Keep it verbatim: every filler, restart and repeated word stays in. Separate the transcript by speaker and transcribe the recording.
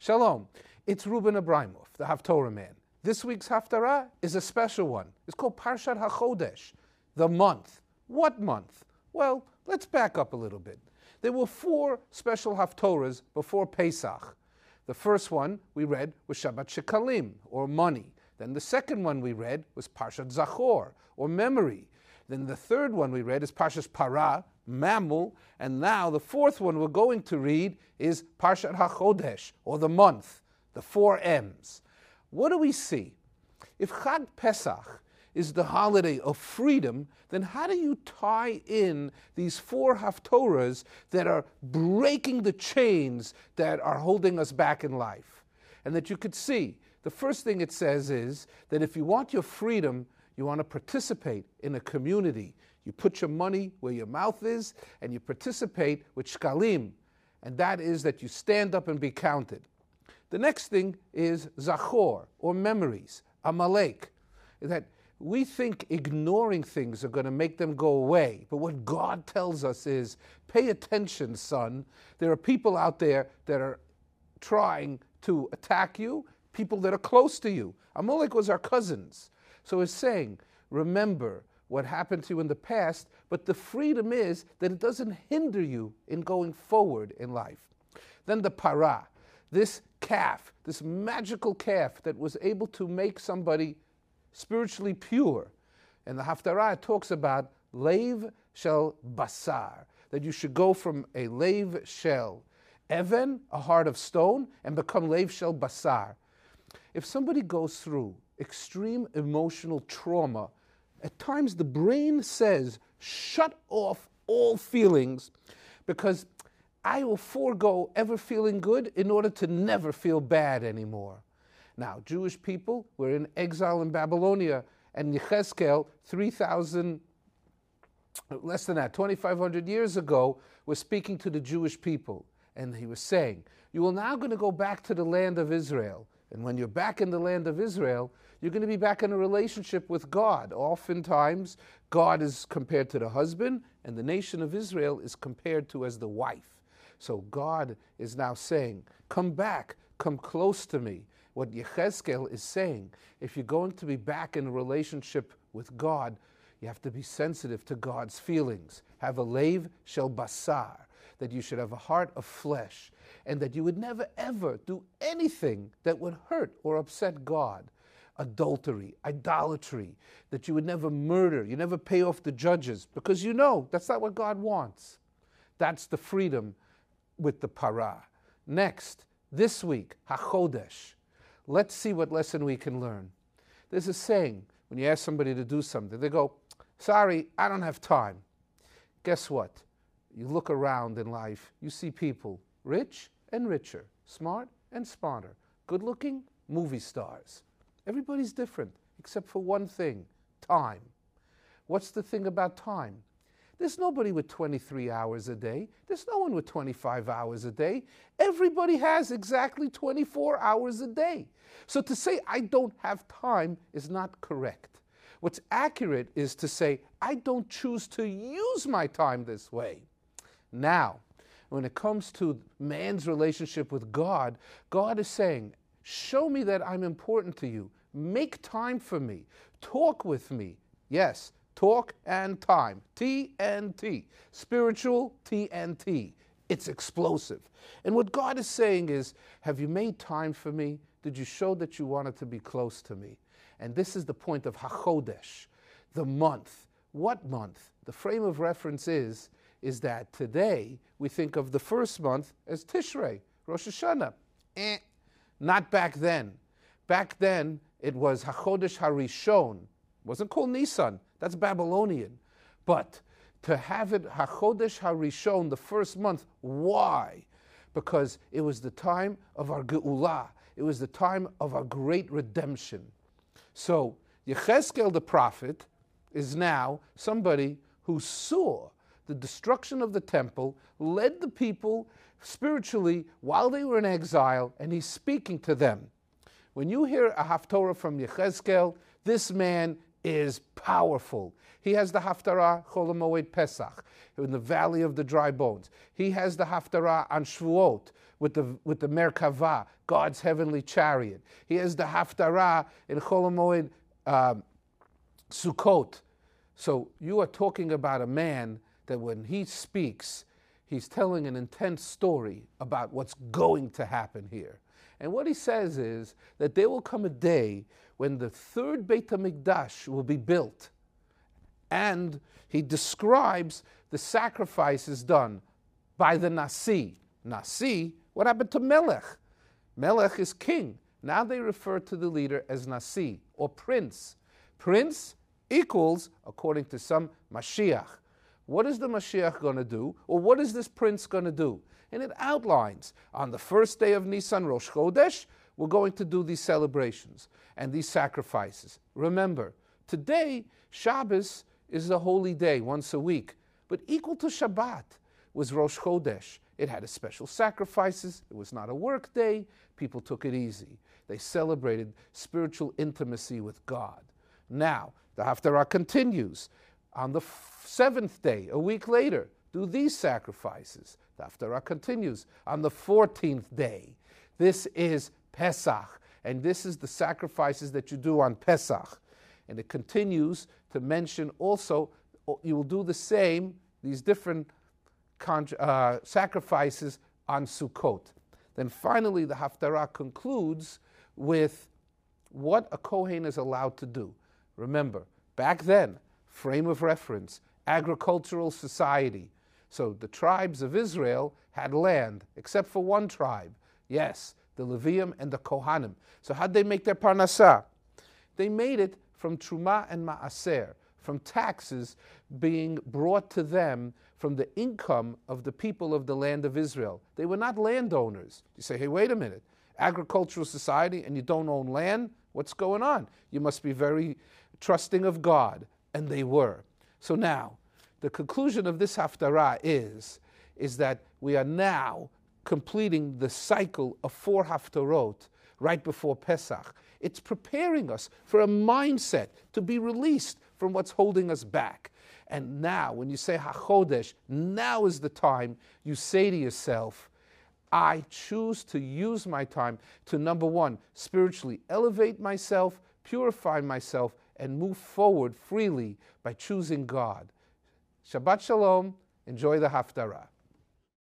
Speaker 1: Shalom. It's Ruben Abramov, the Haftorah man. This week's Haftarah is a special one. It's called Parshat HaChodesh, the month. What month? Well, let's back up a little bit. There were four special Haftorahs before Pesach. The first one we read was Shabbat Shekalim, or money. Then the second one we read was Parshat Zachor, or memory. Then the third one we read is Parshat Parah, mammal. And now the fourth one we're going to read is Parshat HaChodesh, or the month, the four M's. What do we see? If Chag Pesach is the holiday of freedom, then how do you tie in these four Haftorahs that are breaking the chains that are holding us back in life? And that you could see, the first thing it says is that if you want your freedom, you want to participate in a community. You put your money where your mouth is, and you participate with shkalim, and that is that you stand up and be counted. The next thing is Zachor, or memories, Amalek, that we think ignoring things are going to make them go away. But what God tells us is, pay attention, son. There are people out there that are trying to attack you, people that are close to you. Amalek was our cousins. So it's saying, remember what happened to you in the past, but the freedom is that it doesn't hinder you in going forward in life. Then the parah, this calf, this magical calf that was able to make somebody spiritually pure. And the Haftarah talks about leiv shel basar, that you should go from a leiv shel even, a heart of stone, and become leiv shel basar. If somebody goes through extreme emotional trauma, at times the brain says, shut off all feelings, because I will forego ever feeling good in order to never feel bad anymore. Now, Jewish people were in exile in Babylonia, and Yechezkel, three thousand, less than that, twenty-five hundred years ago, was speaking to the Jewish people. And he was saying, you are now going to go back to the land of Israel. And when you're back in the land of Israel, you're going to be back in a relationship with God. Oftentimes, God is compared to the husband, and the nation of Israel is compared to as the wife. So God is now saying, come back, come close to me. What Yechezkel is saying, if you're going to be back in a relationship with God, you have to be sensitive to God's feelings. Have a leiv shel basar, that you should have a heart of flesh, and that you would never ever do anything that would hurt or upset God. Adultery, idolatry, that you would never murder, you never pay off the judges, because you know that's not what God wants. That's the freedom with the parah. Next, this week, HaChodesh. Let's see what lesson we can learn. There's a saying, when you ask somebody to do something, they go, sorry, I don't have time. Guess what? You look around in life, you see people rich and richer, smart and smarter, good-looking movie stars. Everybody's different, except for one thing, time. What's the thing about time? There's nobody with twenty-three hours a day. There's no one with twenty-five hours a day. Everybody has exactly twenty-four hours a day. So to say I don't have time is not correct. What's accurate is to say I don't choose to use my time this way. Now, when it comes to man's relationship with God, God is saying, show me that I'm important to you. Make time for me. Talk with me. Yes, talk and time. T and T. Spiritual T and T. It's explosive. And what God is saying is, have you made time for me? Did you show that you wanted to be close to me? And this is the point of HaChodesh, the month. What month? The frame of reference is, is that today we think of the first month as Tishrei, Rosh Hashanah. Eh. Not back then. Back then, it was HaChodesh HaRishon. It wasn't called Nisan. That's Babylonian. But to have it HaChodesh HaRishon, the first month, why? Because it was the time of our Geulah. It was the time of our great redemption. So, Yechezkel the prophet is now somebody who saw the destruction of the temple, led the people spiritually while they were in exile, and he's speaking to them. When you hear a Haftorah from Yechezkel, this man is powerful. He has the Haftarah Chol HaMoed Pesach in the Valley of the Dry Bones. He has the Haftarah on Shavuot with the with the Merkavah, God's heavenly chariot. He has the Haftarah in Chol HaMoed um, Sukkot. So you are talking about a man that when he speaks, he's telling an intense story about what's going to happen here. And what he says is that there will come a day when the third Beit HaMikdash will be built. And he describes the sacrifices done by the Nasi. Nasi, what happened to Melech? Melech is king. Now they refer to the leader as Nasi, or prince. Prince equals, according to some, Mashiach. What is the Mashiach going to do? Or what is this prince going to do? And it outlines, on the first day of Nisan, Rosh Chodesh, we're going to do these celebrations and these sacrifices. Remember, today, Shabbos is the holy day, once a week. But equal to Shabbat was Rosh Chodesh. It had a special sacrifices. It was not a work day. People took it easy. They celebrated spiritual intimacy with God. Now, the Haftarah continues. On the f- seventh day, a week later, do these sacrifices. The Haftarah continues. On the fourteenth day, this is Pesach, and this is the sacrifices that you do on Pesach. And it continues to mention also, you will do the same, these different con- uh, sacrifices on Sukkot. Then finally, the Haftarah concludes with what a Kohen is allowed to do. Remember, back then, frame of reference, agricultural society. So the tribes of Israel had land, except for one tribe. Yes, the Levium and the Kohanim. So how'd they make their parnassah? They made it from Truma and Ma'aser, from taxes being brought to them from the income of the people of the land of Israel. They were not landowners. You say, hey, wait a minute. Agricultural society and you don't own land? What's going on? You must be very trusting of God. And they were. So now, the conclusion of this Haftarah is, is that we are now completing the cycle of four Haftarot right before Pesach. It's preparing us for a mindset to be released from what's holding us back. And now, when you say HaChodesh, now is the time you say to yourself, I choose to use my time to, number one, spiritually elevate myself, purify myself, and move forward freely by choosing God. Shabbat Shalom. Enjoy the Haftarah.